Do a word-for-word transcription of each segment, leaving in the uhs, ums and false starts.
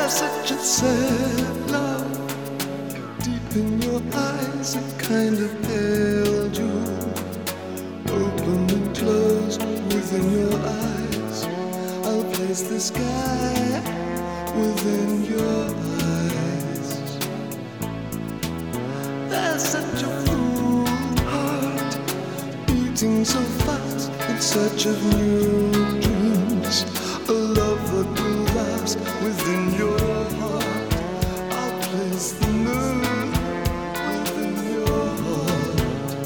such a sad love. Deep in your eyes, a kind of pale jewel, open and closed within your eyes. I'll place the sky within your eyes. There's such a full heart, beating so fast in search of new dreams. A love that will last within your heart. I'll place the moon within your heart.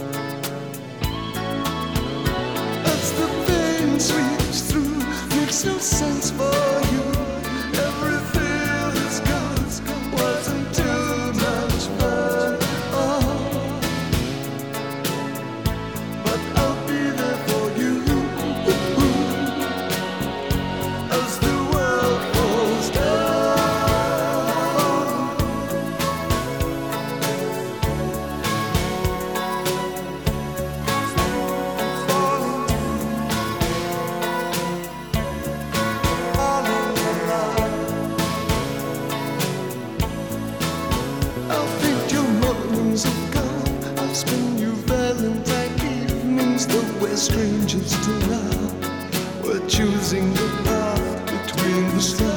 As the pain sweeps through, makes no sense for you. Everything is gone, wasn't too much fun. Oh, but I'll be there for you. As the world falls I'll spend you Valentine evenings, though we're strangers to love. We're choosing the path between the stars.